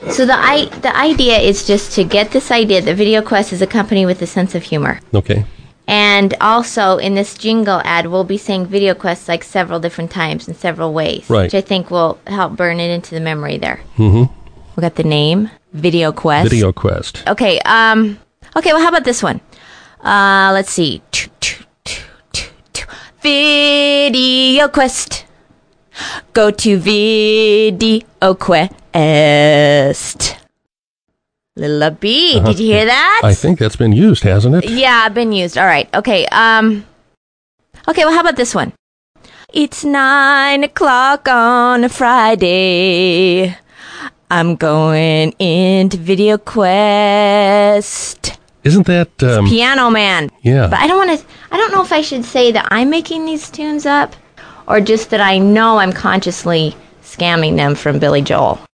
So the idea is just to get this idea that VideoQuest is a company with a sense of humor. Okay. And also, in this jingle ad, we'll be saying VideoQuest like several different times in several ways. Right. Which I think will help burn it into the memory there. Mm-hmm. We got the name, VideoQuest. VideoQuest. Okay, well, how about this one? Let's see. VideoQuest. Go to VideoQuest. Little B, did you hear that? I think that's been used, hasn't it? Yeah, been used. All right. Okay. Okay, well, how about this one? It's 9 o'clock on a Friday. I'm going into VideoQuest. Isn't that Piano Man? Yeah. But I don't know if I should say that I'm making these tunes up or just that I know I'm consciously scamming them from Billy Joel.